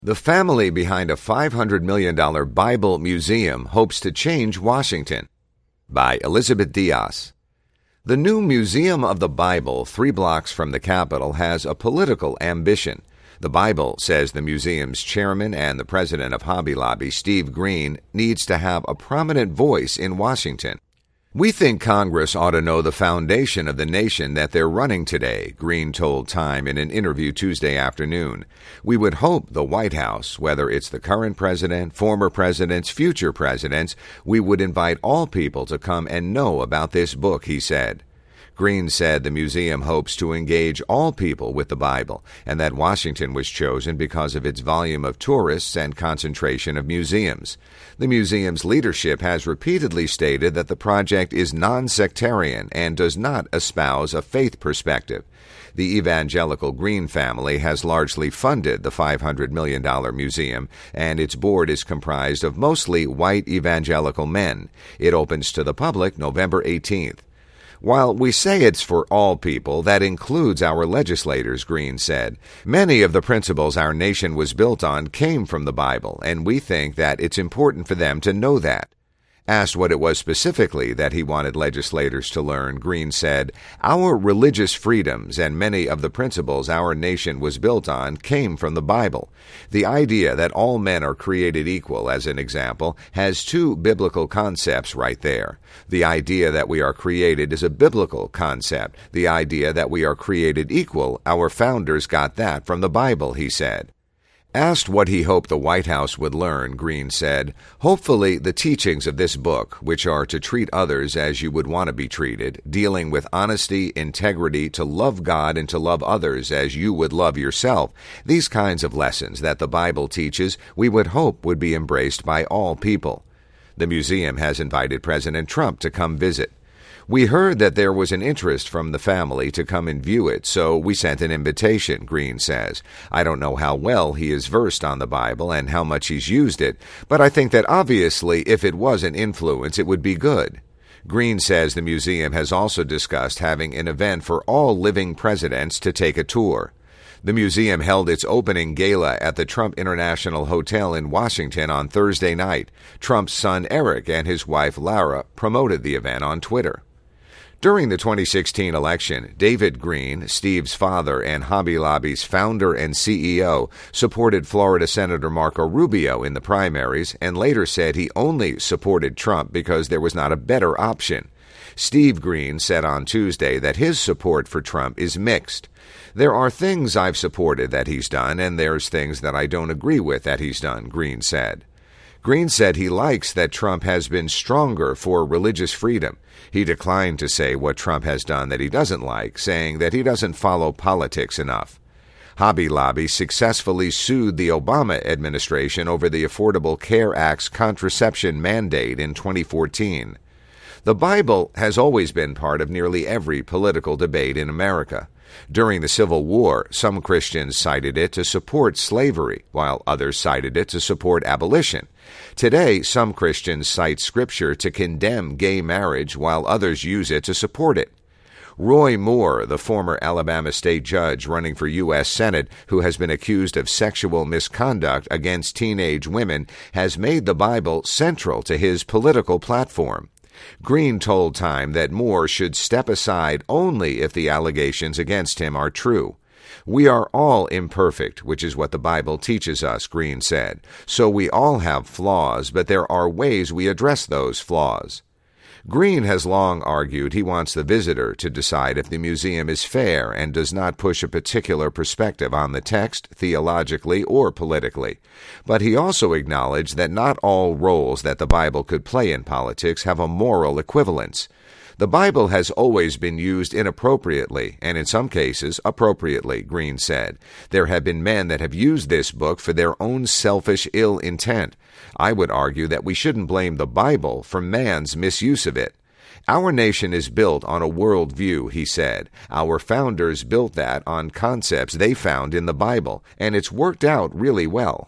The family behind a $500 million Bible museum hopes to change Washington. By Elizabeth Diaz. The new Museum of the Bible, 3 blocks from the Capitol, has a political ambition. The Bible, says the museum's chairman and the president of Hobby Lobby, Steve Green, needs to have a prominent voice in Washington. "We think Congress ought to know the foundation of the nation that they're running today," Green told Time in an interview Tuesday afternoon. "We would hope the White House, whether it's the current president, former presidents, future presidents, we would invite all people to come and know about this book," he said. Green said the museum hopes to engage all people with the Bible, and that Washington was chosen because of its volume of tourists and concentration of museums. The museum's leadership has repeatedly stated that the project is non-sectarian and does not espouse a faith perspective. The evangelical Green family has largely funded the $500 million museum, and its board is comprised of mostly white evangelical men. It opens to the public November 18th. "While we say it's for all people, that includes our legislators," Green said. "Many of the principles our nation was built on came from the Bible, and we think that it's important for them to know that." Asked what it was specifically that he wanted legislators to learn, Green said, "Our religious freedoms and many of the principles our nation was built on came from the Bible. The idea that all men are created equal, as an example, has 2 biblical concepts right there. The idea that we are created is a biblical concept. The idea that we are created equal, our founders got that from the Bible," he said. Asked what he hoped the White House would learn, Green said, "Hopefully the teachings of this book, which are to treat others as you would want to be treated, dealing with honesty, integrity, to love God and to love others as you would love yourself, these kinds of lessons that the Bible teaches, we would hope would be embraced by all people." The museum has invited President Trump to come visit. "We heard that there was an interest from the family to come and view it, so we sent an invitation," Green says. "I don't know how well he is versed on the Bible and how much he's used it, but I think that obviously if it was an influence, it would be good." Green says the museum has also discussed having an event for all living presidents to take a tour. The museum held its opening gala at the Trump International Hotel in Washington on Thursday night. Trump's son Eric and his wife Lara promoted the event on Twitter. During the 2016 election, David Green, Steve's father and Hobby Lobby's founder and CEO, supported Florida Senator Marco Rubio in the primaries and later said he only supported Trump because there was not a better option. Steve Green said on Tuesday that his support for Trump is mixed. "There are things I've supported that he's done, and there's things that I don't agree with that he's done," Green said. Green said he likes that Trump has been stronger for religious freedom. He declined to say what Trump has done that he doesn't like, saying that he doesn't follow politics enough. Hobby Lobby successfully sued the Obama administration over the Affordable Care Act's contraception mandate in 2014. The Bible has always been part of nearly every political debate in America. During the Civil War, some Christians cited it to support slavery, while others cited it to support abolition. Today, some Christians cite Scripture to condemn gay marriage, while others use it to support it. Roy Moore, the former Alabama state judge running for U.S. Senate, who has been accused of sexual misconduct against teenage women, has made the Bible central to his political platform. Green told Time that Moore should step aside only if the allegations against him are true. "We are all imperfect, which is what the Bible teaches us," Green said. "So we all have flaws, but there are ways we address those flaws." Green has long argued he wants the visitor to decide if the museum is fair and does not push a particular perspective on the text, theologically or politically. But he also acknowledged that not all roles that the Bible could play in politics have a moral equivalence. "The Bible has always been used inappropriately, and in some cases appropriately," Green said. "There have been men that have used this book for their own selfish ill intent. I would argue that we shouldn't blame the Bible for man's misuse of it. Our nation is built on a world view," he said. "Our founders built that on concepts they found in the Bible, and it's worked out really well."